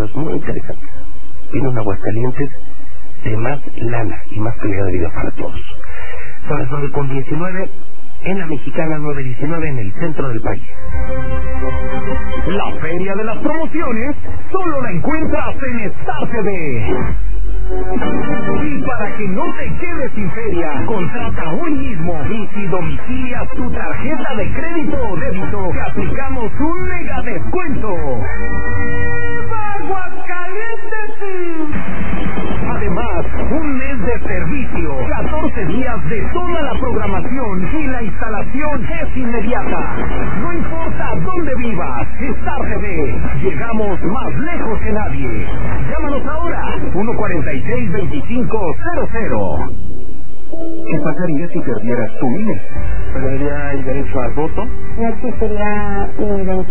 cosas muy interesantes. Viene un Aguascalientes de más lana y más calidad de vida para todos. Son las 9:19 en la Mexicana, 9:19 en el centro del país. La feria de las promociones solo la encuentras en Star TV. Y para que no te quedes sin feria, contrata hoy mismo y si domicilias tu tarjeta de crédito o débito, te aplicamos un mega descuento. ¡Aguascalientes! Además, un mes de servicio, 14 días de toda la programación y la instalación es inmediata. No importa dónde vivas, Star TV, llegamos más lejos que nadie. Llámanos ahora, 146-2500. ¿Qué pasaría si perdieras tu INE? ¿Perdería el derecho al voto? No existiría mi identidad.